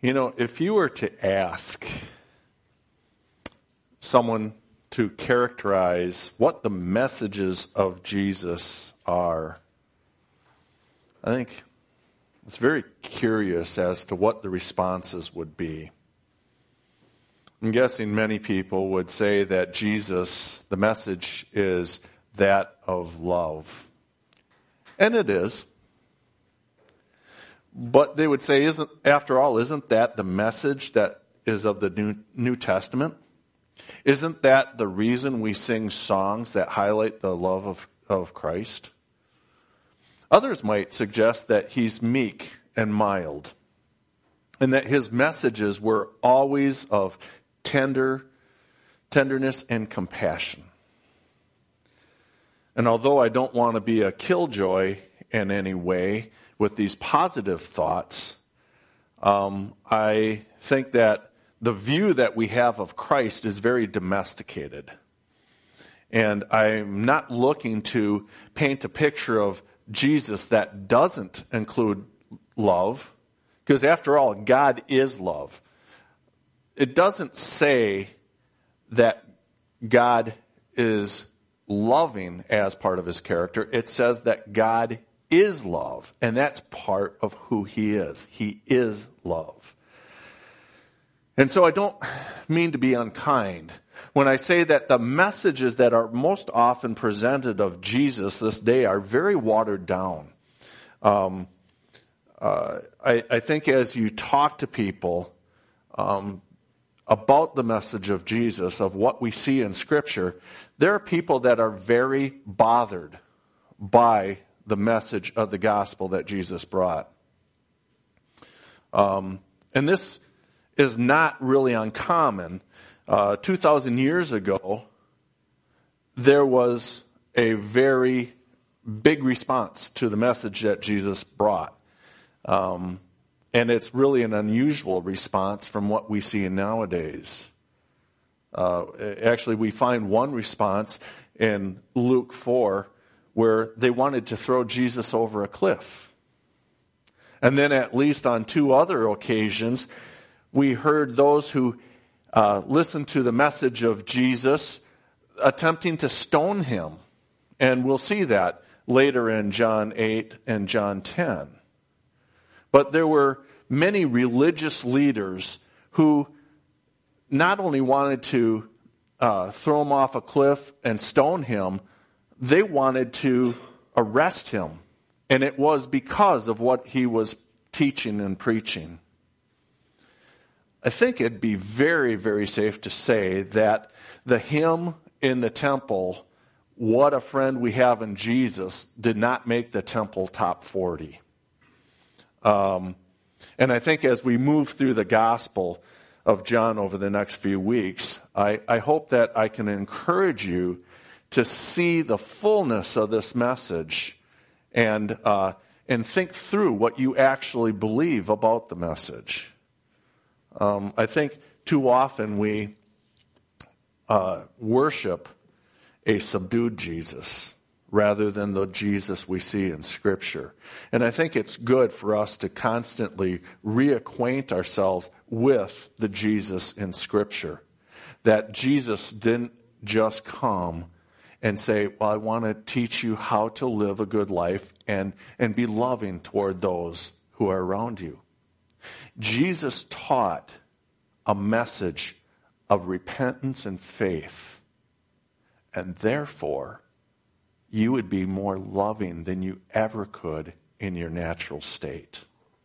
You know, if you were to ask someone to characterize what the messages of Jesus are, I think it's very curious as to what the responses would be. I'm guessing many people would say that Jesus, the message is that of love. And it is. But they would say, isn't that the message that is of the New Testament? Isn't that the reason we sing songs that highlight the love of Christ? Others might suggest that he's meek and mild, and that his messages were always of tenderness and compassion. And although I don't want to be a killjoy in any way with these positive thoughts, I think that the view that we have of Christ is very domesticated. And I'm not looking to paint a picture of Jesus that doesn't include love, because after all, God is love. It doesn't say that God is loving as part of his character. It says that God is love, and that's part of who he is. He is love. And so I don't mean to be unkind when I say that the messages that are most often presented of Jesus this day are very watered down. I think as you talk to people about the message of Jesus, of what we see in Scripture, there are people that are very bothered by the message of the gospel that Jesus brought. And this is not really uncommon. 2,000 years ago, there was a very big response to the message that Jesus brought. And it's really an unusual response from what we see nowadays. Actually, we find one response in Luke 4 where they wanted to throw Jesus over a cliff. And then at least on 2 other occasions, we heard those who listened to the message of Jesus attempting to stone him. And we'll see that later in John 8 and John 10. But there were many religious leaders who not only wanted to throw him off a cliff and stone him, they wanted to arrest him. And it was because of what he was teaching and preaching. I think it'd be very, very safe to say that the hymn in the temple, "What a Friend We Have in Jesus," did not make the temple top 40. And I think as we move through the Gospel of John over the next few weeks, I hope that I can encourage you to see the fullness of this message and think through what you actually believe about the message. I think too often we worship a subdued Jesus rather than the Jesus we see in Scripture. And I think it's good for us to constantly reacquaint ourselves with the Jesus in Scripture. That Jesus didn't just come and say, well, I want to teach you how to live a good life and be loving toward those who are around you. Jesus taught a message of repentance and faith, and therefore you would be more loving than you ever could in your natural state.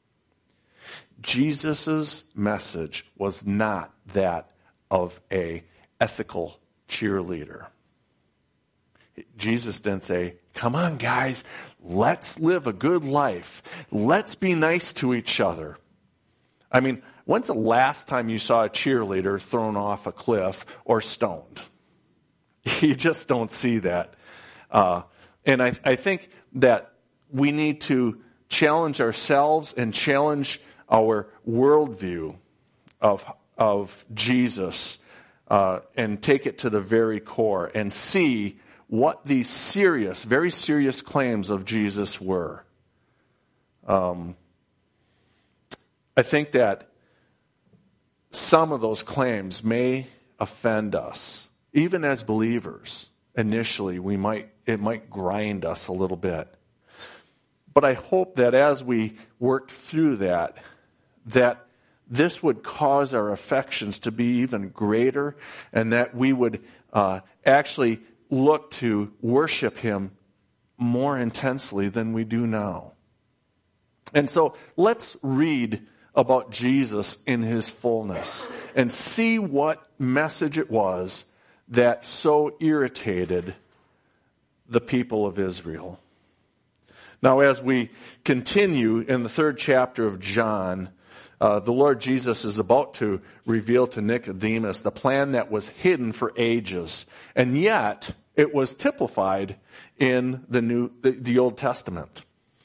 Jesus' message was not that of a ethical cheerleader. Jesus didn't say, come on guys, let's live a good life. Let's be nice to each other. I mean, when's the last time you saw a cheerleader thrown off a cliff or stoned? You just don't see that. And I think that we need to challenge ourselves and challenge our worldview of Jesus and take it to the very core and see what these serious, very serious claims of Jesus were. I think that some of those claims may offend us, even as believers. Initially, it might grind us a little bit. But I hope that as we work through that this would cause our affections to be even greater, and that we would actually look to worship Him more intensely than we do now. And so let's read about Jesus in His fullness and see what message it was that so irritated the people of Israel. Now, as we continue in the 3rd chapter of John, the Lord Jesus is about to reveal to Nicodemus the plan that was hidden for ages, and yet it was typified in the Old Testament.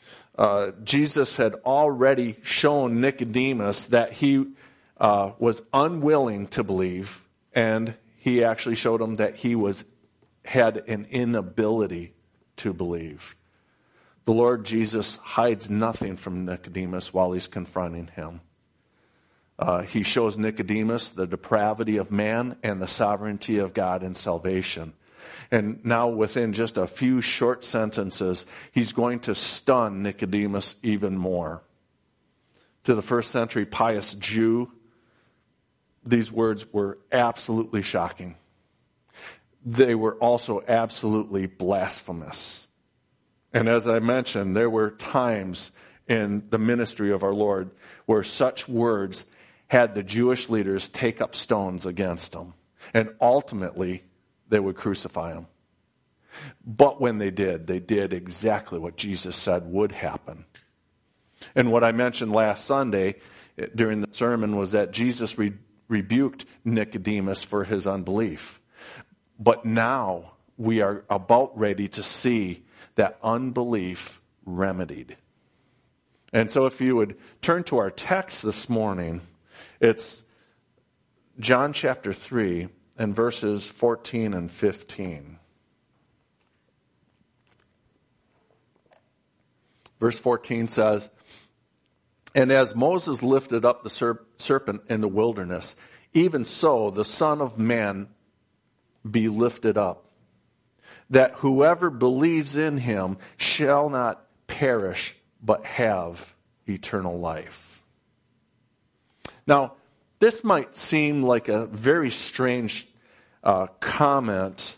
Jesus had already shown Nicodemus that he was unwilling to believe, and he actually showed him that he had an inability to believe. The Lord Jesus hides nothing from Nicodemus while he's confronting him. He shows Nicodemus the depravity of man and the sovereignty of God in salvation. And now within just a few short sentences, he's going to stun Nicodemus even more. To the first century pious Jew, these words were absolutely shocking. They were also absolutely blasphemous. And as I mentioned, there were times in the ministry of our Lord where such words had the Jewish leaders take up stones against him. And ultimately, they would crucify him. But when they did exactly what Jesus said would happen. And what I mentioned last Sunday during the sermon was that Jesus rebuked Nicodemus for his unbelief. But now we are about ready to see that unbelief remedied. And so if you would turn to our text this morning, it's John chapter 3 and verses 14 and 15. Verse 14 says, "And as Moses lifted up the serpent in the wilderness, even so the Son of Man be lifted up, that whoever believes in him shall not perish, but have eternal life." Now, this might seem like a very strange comment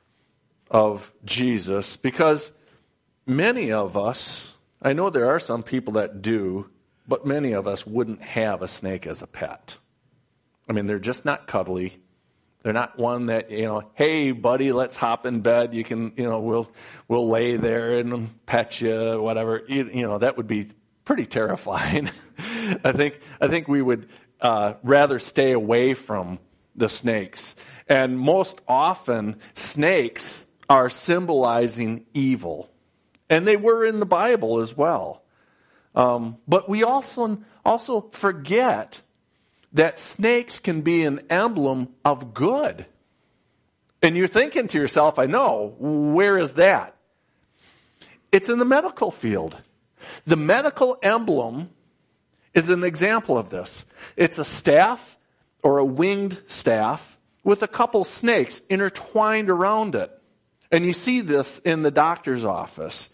of Jesus, because many of us, I know there are some people that do, but many of us wouldn't have a snake as a pet. I mean, they're just not cuddly. They're not one that, hey, buddy, let's hop in bed. You can, we'll lay there and pet you, whatever. That would be pretty terrifying. I think we would rather stay away from the snakes. And most often, snakes are symbolizing evil. And they were in the Bible as well. But we also forget that snakes can be an emblem of good. And you're thinking to yourself, I know, where is that? It's in the medical field. The medical emblem is an example of this. It's a staff or a winged staff with a couple snakes intertwined around it. And you see this in the doctor's office.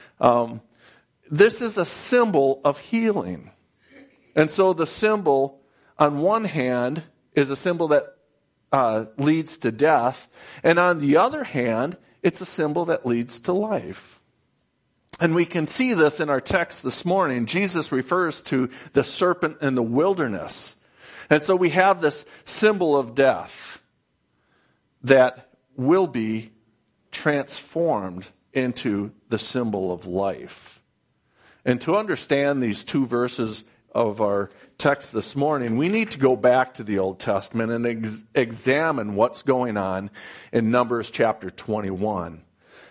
This is a symbol of healing. And so the symbol, on one hand, is a symbol that leads to death. And on the other hand, it's a symbol that leads to life. And we can see this in our text this morning. Jesus refers to the serpent in the wilderness. And so we have this symbol of death that will be transformed into the symbol of life. And to understand these two verses of our text this morning, we need to go back to the Old Testament and examine what's going on in Numbers chapter 21.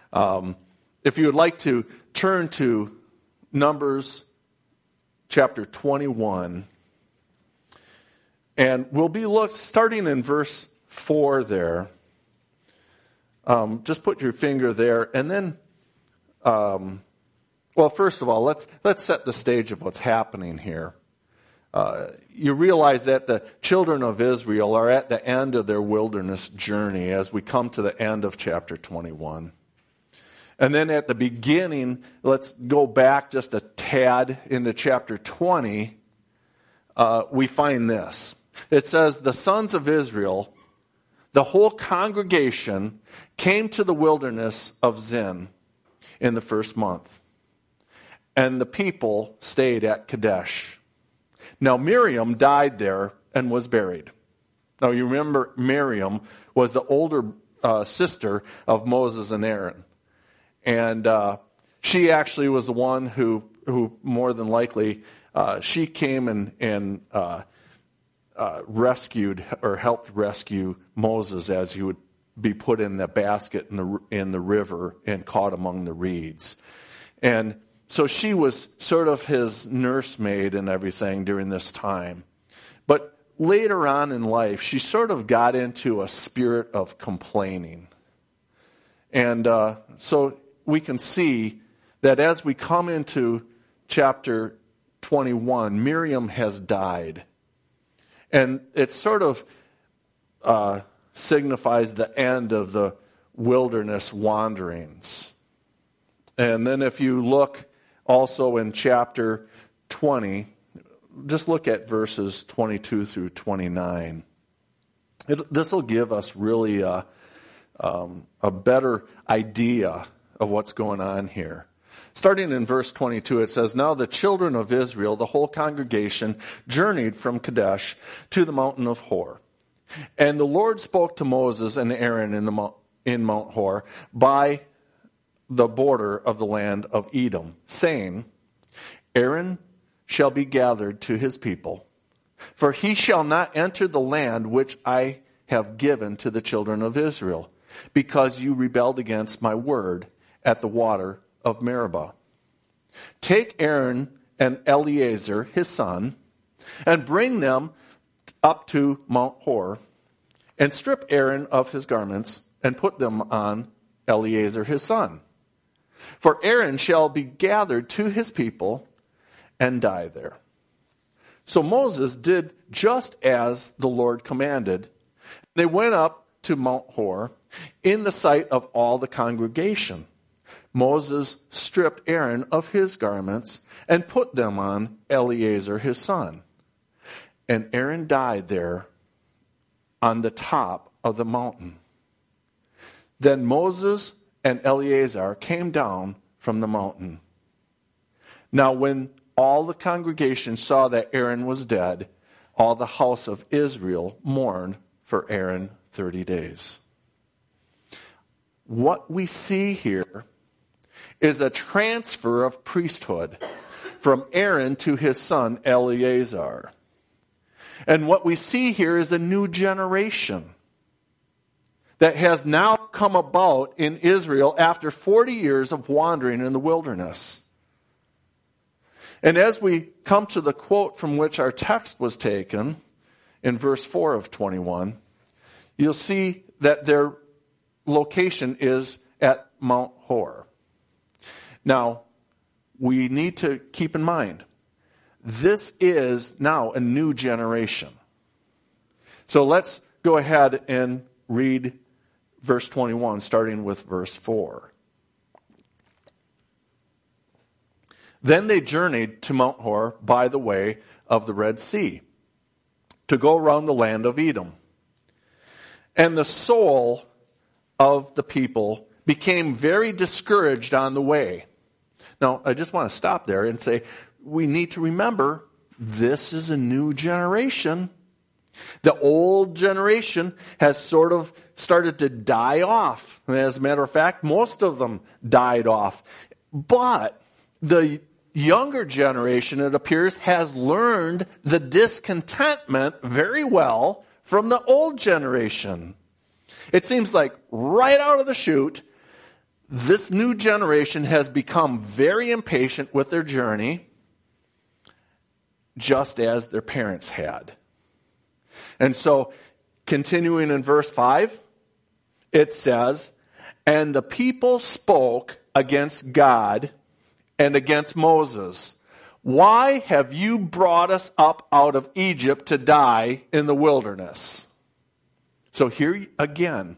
If you would like to turn to Numbers chapter 21, and we'll be starting in verse 4 there. Just put your finger there, and then, first of all, let's set the stage of what's happening here. you realize that the children of Israel are at the end of their wilderness journey as we come to the end of chapter 21. And then at the beginning, let's go back just a tad into chapter 20, we find this. It says, the sons of Israel, the whole congregation, came to the wilderness of Zin in the first month. And the people stayed at Kadesh. Now Miriam died there and was buried. Now you remember Miriam was the older sister of Moses and Aaron. And she actually was the one who more than likely, she came and rescued or helped rescue Moses as he would be put in the basket in the river and caught among the reeds. And so she was sort of his nursemaid and everything during this time. But later on in life, she sort of got into a spirit of complaining. And so we can see that as we come into chapter 21, Miriam has died. And it sort of signifies the end of the wilderness wanderings. And then if you look also in chapter 20, just look at verses 22 through 29. This will give us really a better idea of what's going on here. Starting in verse 22, it says, Now the children of Israel, the whole congregation, journeyed from Kadesh to the mountain of Hor. And the Lord spoke to Moses and Aaron in Mount Hor by the border of the land of Edom, saying, Aaron shall be gathered to his people, for he shall not enter the land which I have given to the children of Israel, because you rebelled against my word at the water of Meribah. Take Aaron and Eleazar his son, and bring them up to Mount Hor, and strip Aaron of his garments, and put them on Eleazar his son. For Aaron shall be gathered to his people and die there. So Moses did just as the Lord commanded. They went up to Mount Hor in the sight of all the congregation. Moses stripped Aaron of his garments and put them on Eleazar his son. And Aaron died there on the top of the mountain. Then Moses and Eleazar came down from the mountain. Now when all the congregation saw that Aaron was dead, all the house of Israel mourned for Aaron 30 days. What we see here is a transfer of priesthood from Aaron to his son Eleazar. And what we see here is a new generation that has now come about in Israel after 40 years of wandering in the wilderness. And as we come to the quote from which our text was taken, in verse 4 of 21, you'll see that their location is at Mount Hor. Now, we need to keep in mind, this is now a new generation. So let's go ahead and read verse 21, starting with verse 4. Then they journeyed to Mount Hor by the way of the Red Sea, to go around the land of Edom. And the soul of the people became very discouraged on the way. Now, I just want to stop there and say, we need to remember, this is a new generation. The old generation has sort of started to die off. As a matter of fact, most of them died off. But the younger generation, it appears, has learned the discontentment very well from the old generation. It seems like right out of the chute, this new generation has become very impatient with their journey, just as their parents had. And so, continuing in verse 5, it says, And the people spoke against God and against Moses, Why have you brought us up out of Egypt to die in the wilderness? So here again,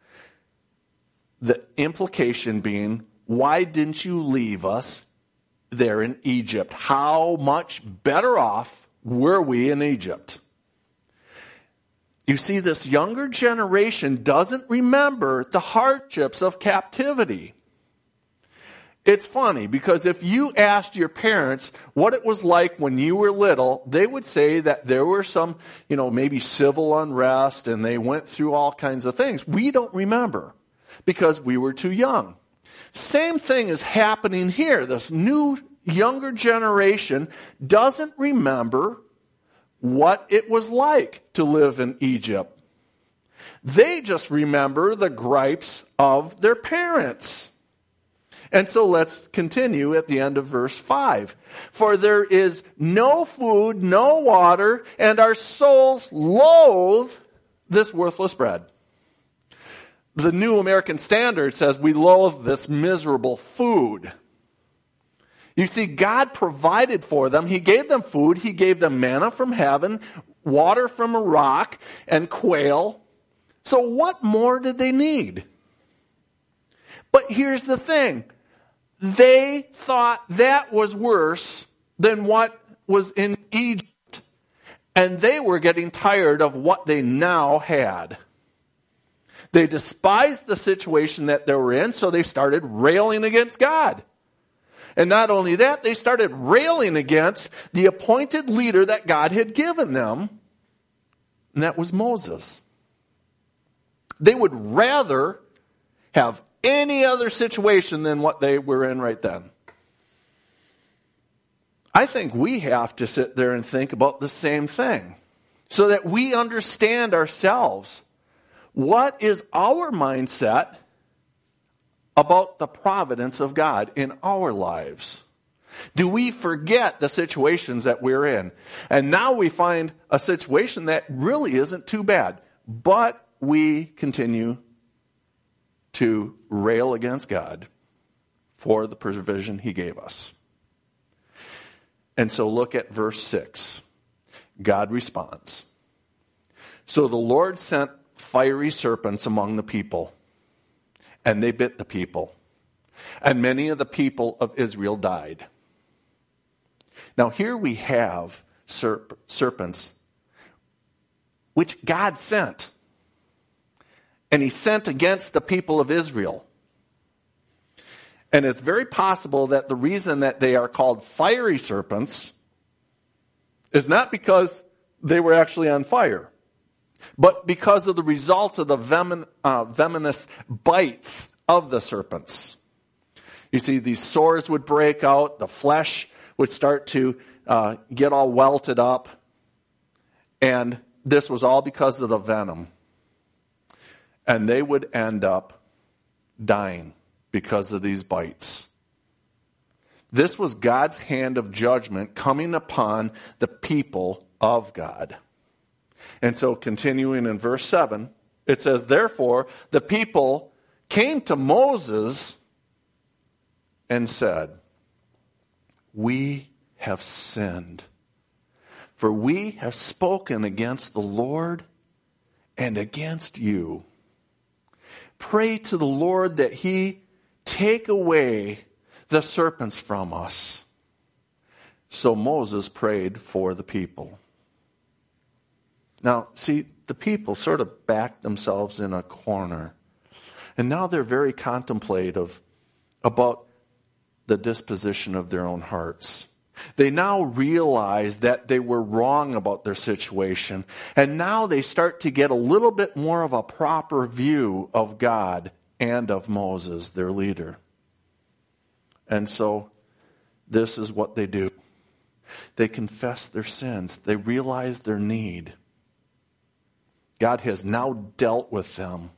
the implication being, why didn't you leave us there in Egypt? How much better off were we in Egypt? You see, this younger generation doesn't remember the hardships of captivity. It's funny because if you asked your parents what it was like when you were little, they would say that there were some, maybe civil unrest and they went through all kinds of things. We don't remember because we were too young. Same thing is happening here. This new younger generation doesn't remember what it was like to live in Egypt. They just remember the gripes of their parents. And so let's continue at the end of verse 5. For there is no food, no water, and our souls loathe this worthless bread. The New American Standard says we loathe this miserable food. You see, God provided for them. He gave them food. He gave them manna from heaven, water from a rock, and quail. So what more did they need? But here's the thing. They thought that was worse than what was in Egypt. And they were getting tired of what they now had. They despised the situation that they were in, so they started railing against God. And not only that, they started railing against the appointed leader that God had given them, and that was Moses. They would rather have any other situation than what they were in right then. I think we have to sit there and think about the same thing so that we understand ourselves. What is our mindset about the providence of God in our lives? Do we forget the situations that we're in? And now we find a situation that really isn't too bad, but we continue to rail against God for the provision He gave us. And so look at verse 6. God responds. So the Lord sent fiery serpents among the people, and they bit the people, and many of the people of Israel died. Now here we have serpents, which God sent. And He sent against the people of Israel. And it's very possible that the reason that they are called fiery serpents is not because they were actually on fire, but because of the result of the venomous bites of the serpents. You see, these sores would break out, the flesh would start to get all welted up, and this was all because of the venom. And they would end up dying because of these bites. This was God's hand of judgment coming upon the people of God. And so continuing in verse 7, it says, therefore, the people came to Moses and said, we have sinned, for we have spoken against the Lord and against you. Pray to the Lord that He take away the serpents from us. So Moses prayed for the people. Now, see, the people sort of backed themselves in a corner. And now they're very contemplative about the disposition of their own hearts. They now realize that they were wrong about their situation. And now they start to get a little bit more of a proper view of God and of Moses, their leader. And so this is what they do. They confess their sins. They realize their need. God has now dealt with them.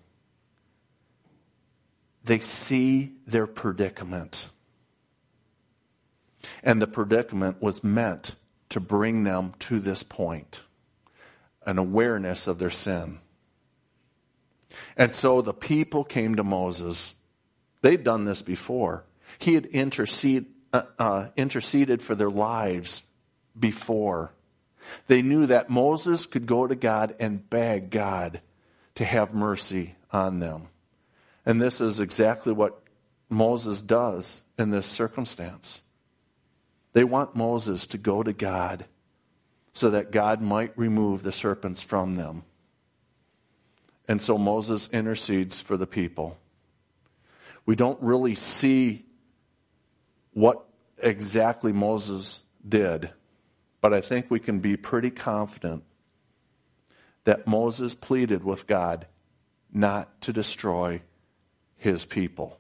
They see their predicament. And the predicament was meant to bring them to this point, an awareness of their sin. And so the people came to Moses. They'd done this before. He had interceded interceded for their lives before. They knew that Moses could go to God and beg God to have mercy on them. And this is exactly what Moses does in this circumstance. They want Moses to go to God so that God might remove the serpents from them. And so Moses intercedes for the people. We don't really see what exactly Moses did, but I think we can be pretty confident that Moses pleaded with God not to destroy his people.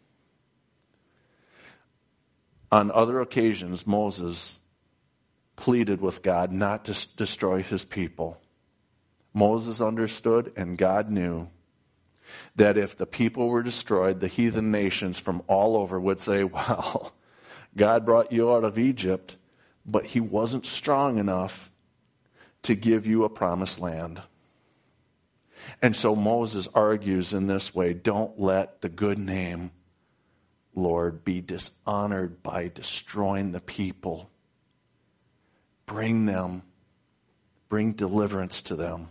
On other occasions, Moses pleaded with God not to destroy his people. Moses understood and God knew that if the people were destroyed, the heathen nations from all over would say, well, God brought you out of Egypt, but he wasn't strong enough to give you a promised land. And so Moses argues in this way, don't let the good name, Lord, be dishonored by destroying the people. Bring deliverance to them.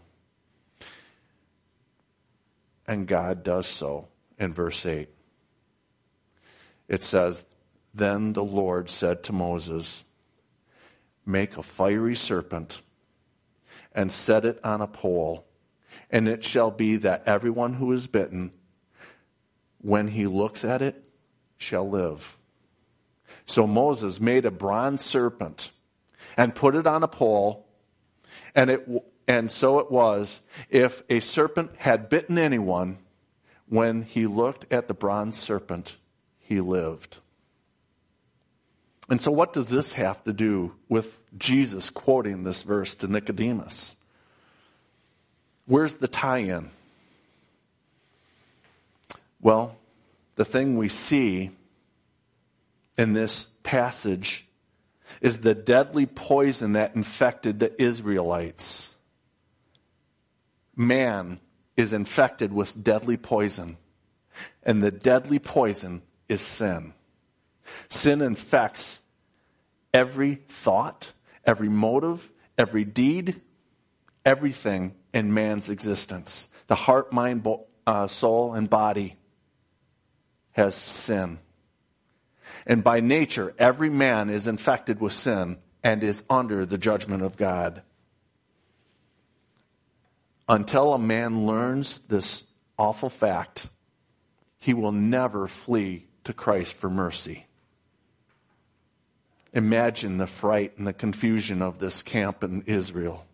And God does so in verse 8. It says, then the Lord said to Moses, make a fiery serpent and set it on a pole, and it shall be that everyone who is bitten, when he looks at it, shall live. So Moses made a bronze serpent and put it on a pole, and so it was, if a serpent had bitten anyone, when he looked at the bronze serpent, he lived. And so what does this have to do with Jesus quoting this verse to Nicodemus? Where's the tie-in? Well, the thing we see in this passage is the deadly poison that infected the Israelites. Man is infected with deadly poison, and the deadly poison is sin. Sin infects every thought, every motive, every deed, everything in man's existence. The heart, mind, soul, and body has sin. And by nature, every man is infected with sin and is under the judgment of God. Until a man learns this awful fact, he will never flee to Christ for mercy. Imagine the fright and the confusion of this camp in Israel.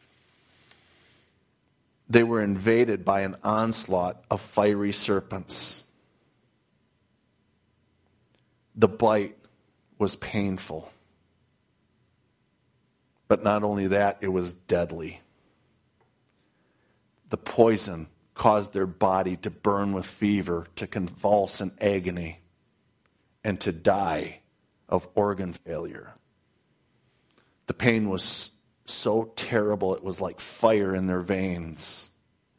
They were invaded by an onslaught of fiery serpents. The bite was painful. But not only that, it was deadly. The poison caused their body to burn with fever, to convulse in agony, and to die of organ failure. The pain was so terrible, it was like fire in their veins.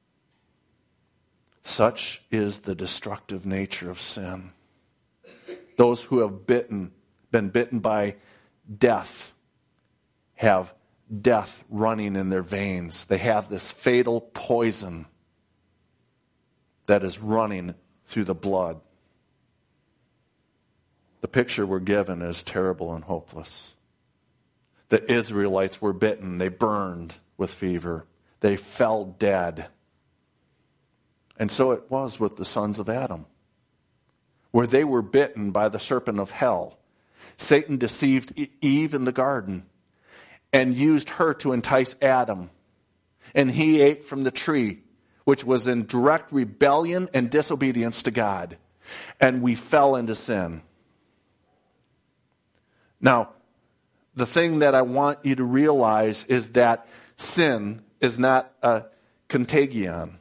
Such is the destructive nature of sin. Those who have been bitten by death have death running in their veins. They have this fatal poison that is running through the blood. The picture we're given is terrible and hopeless. The Israelites were bitten. They burned with fever. They fell dead. And so it was with the sons of Adam, where they were bitten by the serpent of hell. Satan deceived Eve in the garden and used her to entice Adam. And he ate from the tree, which was in direct rebellion and disobedience to God. And we fell into sin. Now, the thing that I want you to realize is that sin is not a contagion.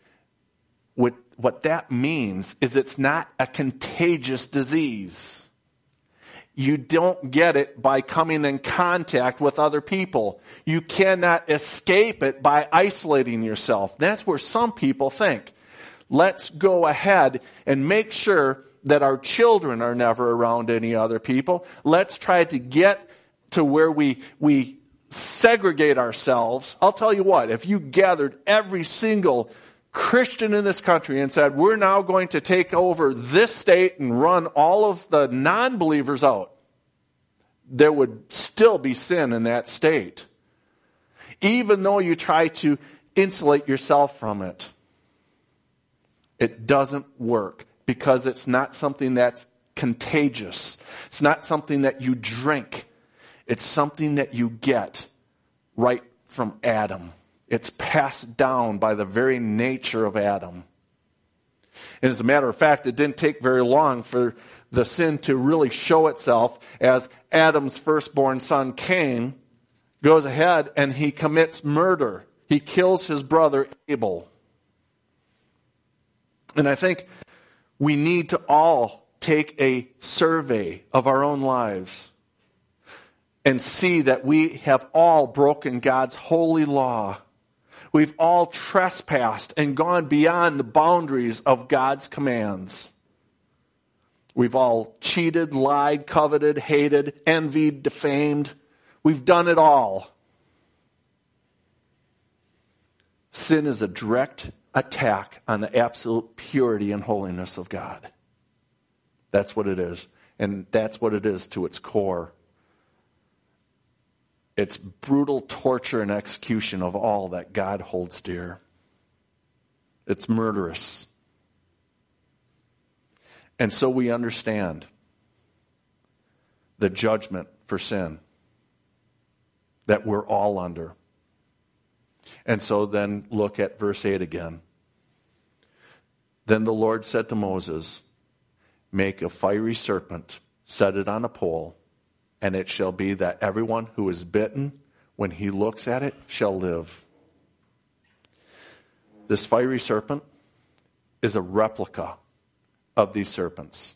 What that means is it's not a contagious disease. You don't get it by coming in contact with other people. You cannot escape it by isolating yourself. That's where some people think. Let's go ahead and make sure that our children are never around any other people. Let's try to get to where we segregate ourselves. I'll tell you what, if you gathered every single Christian in this country and said, we're now going to take over this state and run all of the non-believers out, there would still be sin in that state. Even though you try to insulate yourself from it, it doesn't work because it's not something that's contagious. It's not something that you drink. It's something that you get right from Adam. It's passed down by the very nature of Adam. And as a matter of fact, it didn't take very long for the sin to really show itself as Adam's firstborn son, Cain, goes ahead and he commits murder. He kills his brother Abel. And I think we need to all take a survey of our own lives and see that we have all broken God's holy law. We've all trespassed and gone beyond the boundaries of God's commands. We've all cheated, lied, coveted, hated, envied, defamed. We've done it all. Sin is a direct attack on the absolute purity and holiness of God. That's what it is. And that's what it is to its core. It's brutal torture and execution of all that God holds dear. It's murderous. And so we understand the judgment for sin that we're all under. And so then look at verse 8 again. Then the Lord said to Moses, make a fiery serpent, set it on a pole, and it shall be that everyone who is bitten, when he looks at it, shall live. This fiery serpent is a replica of these serpents.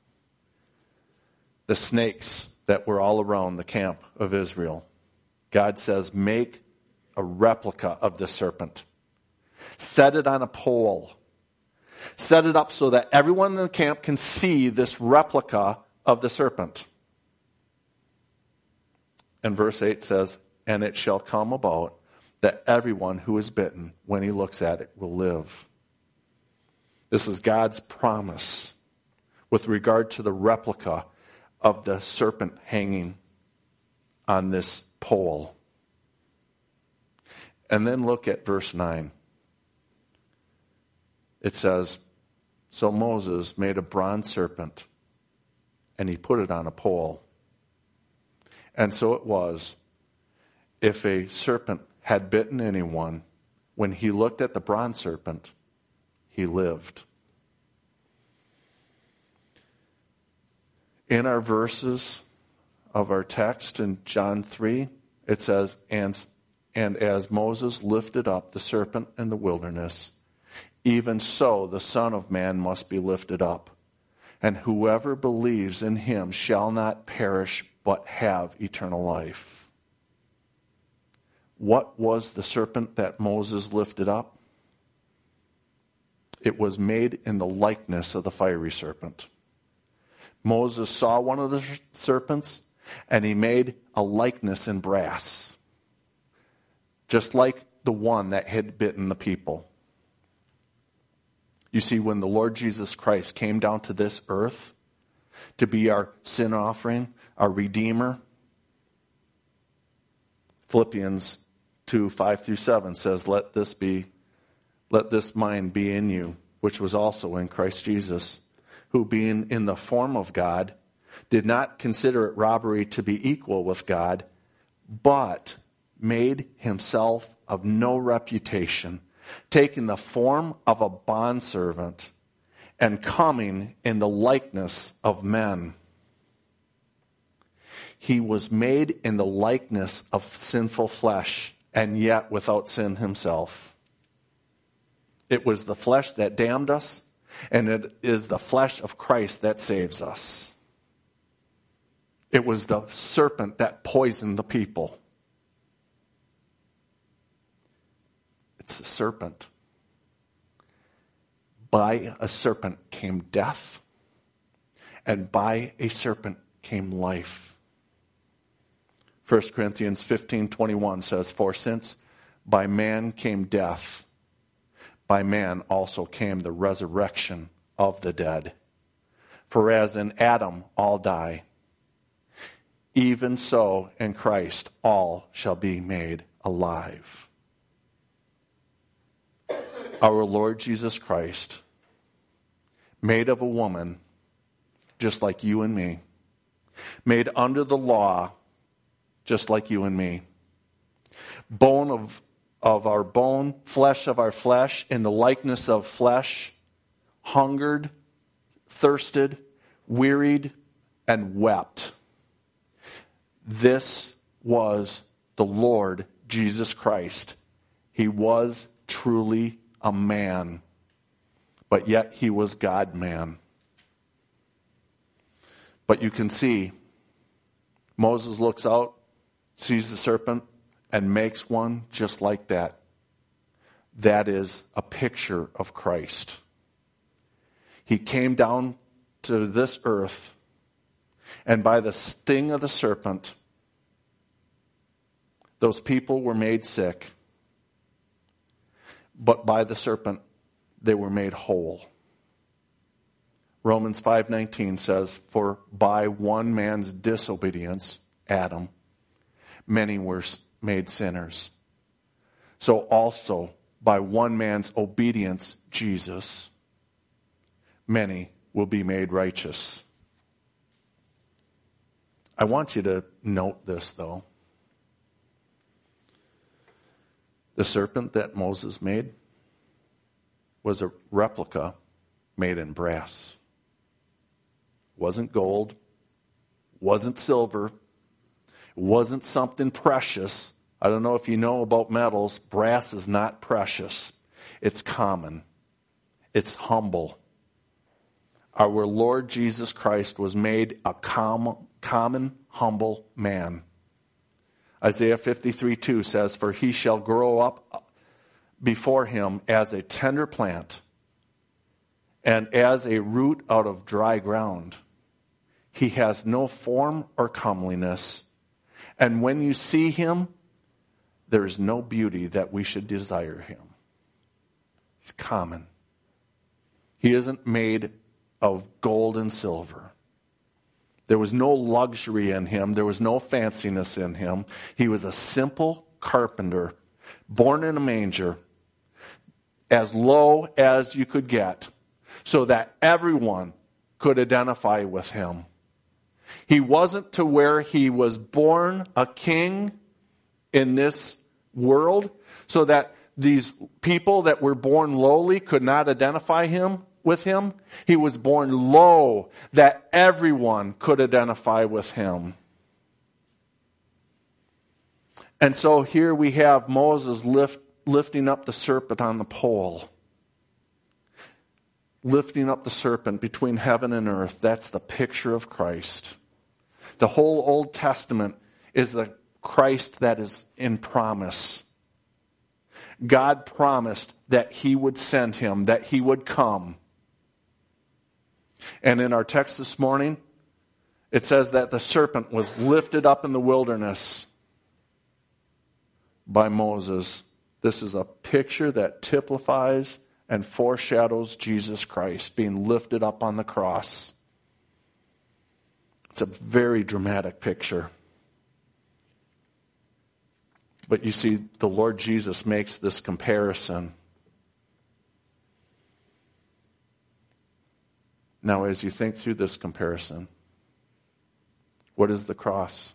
The snakes that were all around the camp of Israel. God says, make a replica of the serpent. Set it on a pole. Set it up so that everyone in the camp can see this replica of the serpent. And verse 8 says, and it shall come about that everyone who is bitten, when he looks at it, will live. This is God's promise with regard to the replica of the serpent hanging on this pole. And then look at verse 9. It says, so Moses made a bronze serpent, and he put it on a pole. And so it was, if a serpent had bitten anyone, when he looked at the bronze serpent, he lived. In our verses of our text in John 3, it says, and as Moses lifted up the serpent in the wilderness, even so the Son of Man must be lifted up. And whoever believes in him shall not perish, but have eternal life. What was the serpent that Moses lifted up? It was made in the likeness of the fiery serpent. Moses saw one of the serpents, and he made a likeness in brass, just like the one that had bitten the people. You see, when the Lord Jesus Christ came down to this earth to be our sin offering, our Redeemer, Philippians 2, 5 through 7 says, let this mind be in you, which was also in Christ Jesus, who being in the form of God, did not consider it robbery to be equal with God, but made himself of no reputation, taking the form of a bondservant and coming in the likeness of men. He was made in the likeness of sinful flesh, and yet without sin himself. It was the flesh that damned us, and it is the flesh of Christ that saves us. It was the serpent that poisoned the people. It's a serpent. By a serpent came death, and by a serpent came life. 1 Corinthians 15:21 says, for since by man came death, by man also came the resurrection of the dead. For as in Adam all die, even so in Christ all shall be made alive. Our Lord Jesus Christ, made of a woman, just like you and me, made under the law, just like you and me, bone of our bone, flesh of our flesh, in the likeness of flesh, hungered, thirsted, wearied, and wept. This was the Lord Jesus Christ. He was truly a man, but yet he was God-man. But you can see, Moses looks out, sees the serpent, and makes one just like that. That is a picture of Christ. He came down to this earth, and by the sting of the serpent, those people were made sick. But by the serpent, they were made whole. Romans 5:19 says, for by one man's disobedience, Adam, many were made sinners. So also by one man's obedience, Jesus, many will be made righteous. I want you to note this, though. The serpent that Moses made was a replica made in brass. Wasn't gold, wasn't silver, wasn't something precious. I don't know if you know about metals. Brass is not precious. It's common. It's humble. Our Lord Jesus Christ was made a common, humble man. Isaiah 53:2 says, for he shall grow up before him as a tender plant and as a root out of dry ground. He has no form or comeliness, and when you see him, there is no beauty that we should desire him. He's common. He isn't made of gold and silver. There was no luxury in him. There was no fanciness in him. He was a simple carpenter, born in a manger, as low as you could get, so that everyone could identify with him. He wasn't to where he was born a king in this world, so that these people that were born lowly could not identify him with him. He was born low, that everyone could identify with him. And so here we have Moses lifting up the serpent on the pole. Lifting up the serpent between heaven and earth. That's the picture of Christ. The whole Old Testament is the Christ that is in promise. God promised that he would send him, that he would come. And in our text this morning, it says that the serpent was lifted up in the wilderness by Moses. This is a picture that typifies and foreshadows Jesus Christ being lifted up on the cross. It's a very dramatic picture. But you see, the Lord Jesus makes this comparison. Now, as you think through this comparison, what is the cross?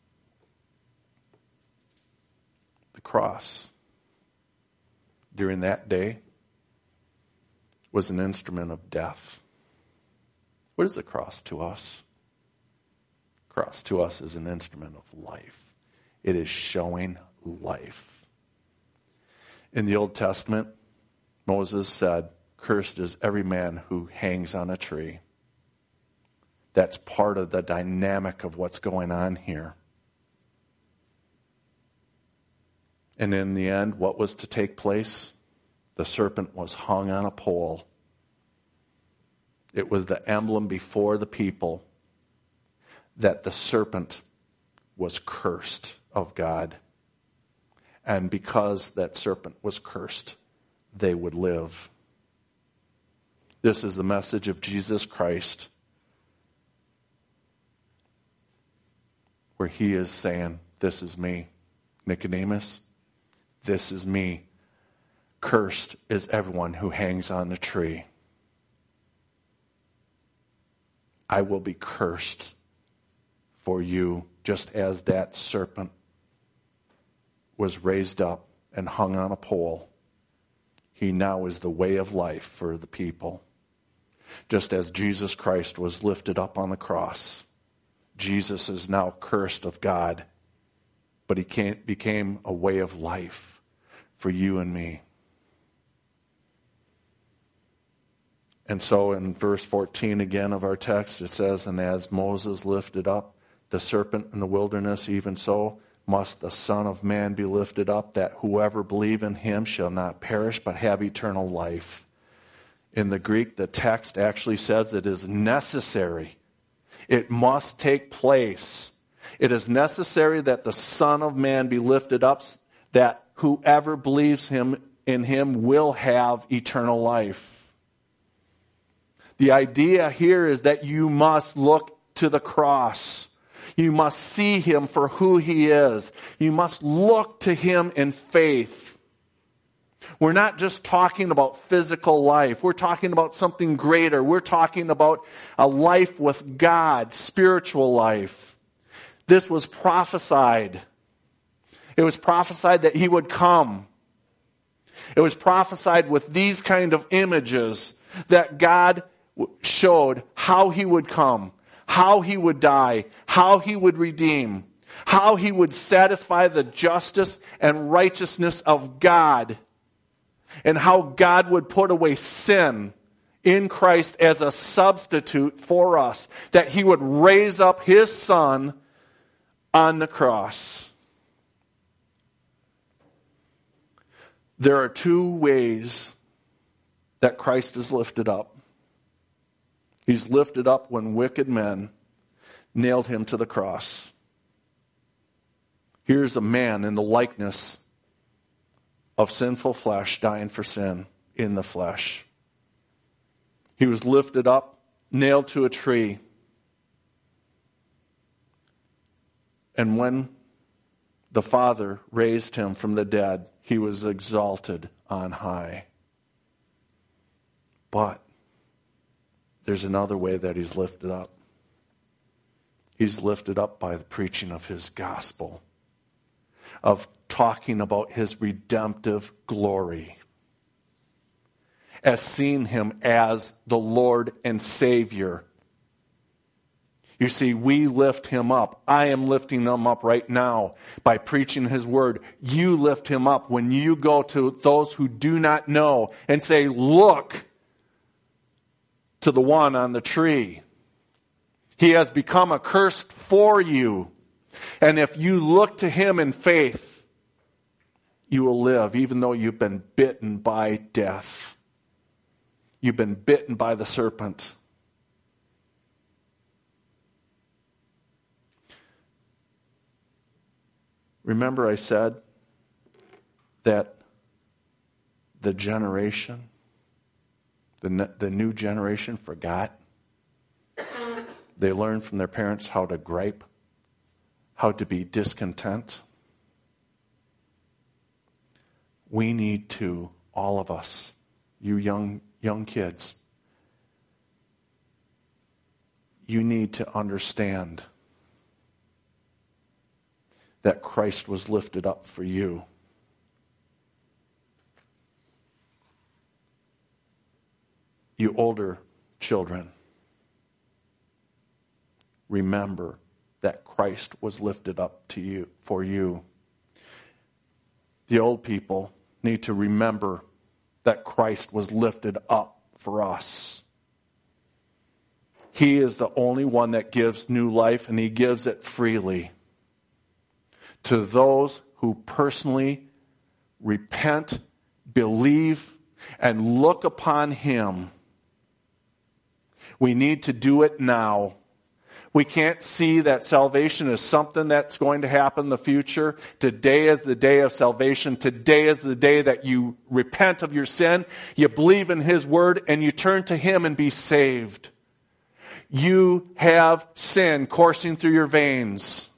The cross, during that day, was an instrument of death. What is the cross to us? The cross to us is an instrument of life. It is showing life. In the Old Testament, Moses said, cursed is every man who hangs on a tree. That's part of the dynamic of what's going on here. And in the end, what was to take place? The serpent was hung on a pole. It was the emblem before the people that the serpent was cursed of God. And because that serpent was cursed, they would live. This is the message of Jesus Christ, where he is saying, this is me. Nicodemus, this is me. Cursed is everyone who hangs on the tree. I will be cursed for you, just as that serpent was raised up and hung on a pole. He now is the way of life for the people. Just as Jesus Christ was lifted up on the cross, Jesus is now cursed of God, but he became a way of life for you and me. And so in verse 14 again of our text, it says, and as Moses lifted up the serpent in the wilderness, even so must the Son of Man be lifted up, that whoever believes in him shall not perish, but have eternal life. In the Greek, the text actually says it is necessary. It must take place. It is necessary that the Son of Man be lifted up, that whoever believes in him will have eternal life. The idea here is that you must look to the cross. You must see him for who he is. You must look to him in faith. We're not just talking about physical life. We're talking about something greater. We're talking about a life with God, spiritual life. This was prophesied. It was prophesied that he would come. It was prophesied with these kind of images that God showed how he would come, how he would die, how he would redeem, how he would satisfy the justice and righteousness of God, and how God would put away sin in Christ as a substitute for us, that he would raise up his Son on the cross. There are two ways that Christ is lifted up. He's lifted up when wicked men nailed him to the cross. Here's a man in the likeness of sinful flesh dying for sin in the flesh. He was lifted up, nailed to a tree. And when the Father raised him from the dead, he was exalted on high. But there's another way that he's lifted up. He's lifted up by the preaching of his gospel, of talking about his redemptive glory, as seeing him as the Lord and Savior. You see, we lift him up. I am lifting him up right now by preaching his word. You lift him up when you go to those who do not know and say, look to the one on the tree. He has become a curse for you. And if you look to him in faith, you will live, even though you've been bitten by death. You've been bitten by the serpent. Remember I said that the generation, the new generation forgot. They learned from their parents how to gripe, how to be discontent. We need to, all of us, you young kids, you need to understand that Christ was lifted up for you. You older children, remember that Christ was lifted up to you, for you. The old people need to remember that Christ was lifted up for us. He is the only one that gives new life, and he gives it freely to those who personally repent, believe, and look upon him. We need to do it now. We can't see that salvation is something that's going to happen in the future. Today is the day of salvation. Today is the day that you repent of your sin, you believe in His word, and you turn to Him and be saved. You have sin coursing through your veins.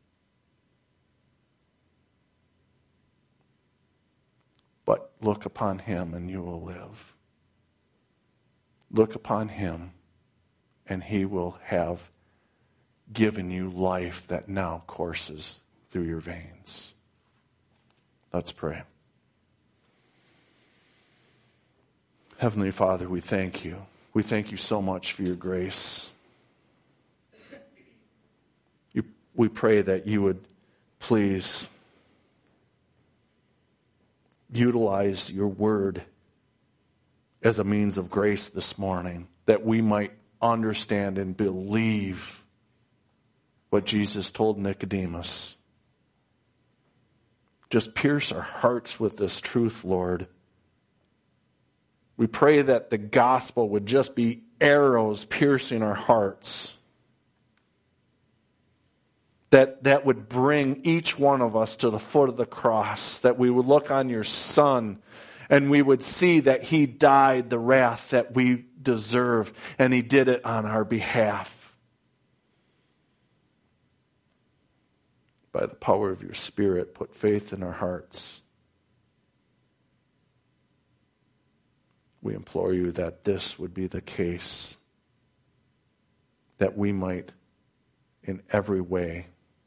But look upon Him and you will live. Look upon Him and He will have given you life that now courses through your veins. Let's pray. Heavenly Father, we thank you. We thank you so much for your grace. We pray that you would please utilize your word as a means of grace this morning, that we might understand and believe what Jesus told Nicodemus. Just pierce our hearts with this truth, Lord. We pray that the gospel would just be arrows piercing our hearts. That would bring each one of us to the foot of the cross. That we would look on your Son and we would see that He died the wrath that we deserve, and He did it on our behalf. By the power of your Spirit, put faith in our hearts. We implore you that this would be the case, that we might in every way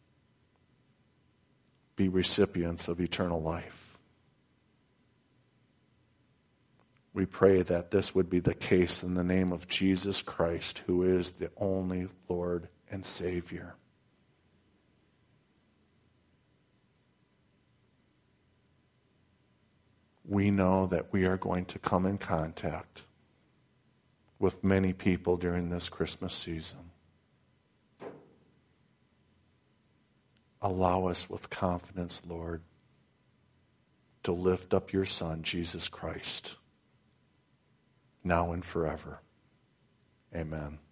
be recipients of eternal life. We pray that this would be the case in the name of Jesus Christ, who is the only Lord and Savior. We know that we are going to come in contact with many people during this Christmas season. Allow us with confidence, Lord, to lift up your Son, Jesus Christ, now and forever. Amen.